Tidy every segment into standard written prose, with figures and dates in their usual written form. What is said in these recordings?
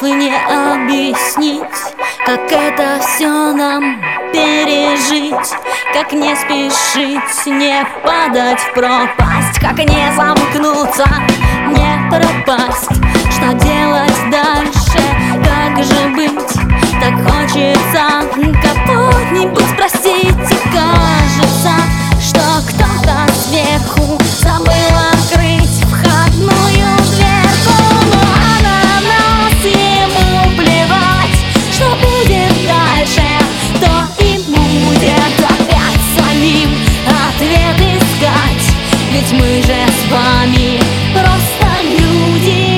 Силы не объяснить, как это все нам пережить, как не спешить, не падать в пропасть, как не замкнуться, не пропасть. Что делать дальше, как же быть? Так хочется кого-нибудь спросить. И кажется, что кто-то сверху забыл открыть входную дверку. Но на нас ему плевать, что будет дальше, то и будет опять самим ответ искать. Ведь мы же с вами просто люди.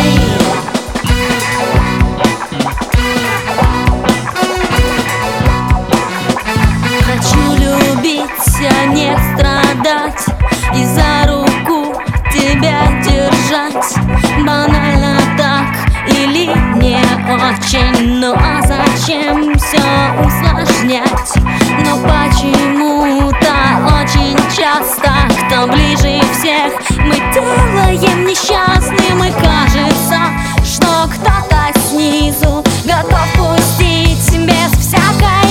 Хочу любить, а не страдать, и за руку тебя держать. Банально так или не очень, ну а зачем все усложнять? Но почему-то очень часто, кто ближе всех, мы делаем несчастным. И кажется, что кто-то снизу готов пустить без всякой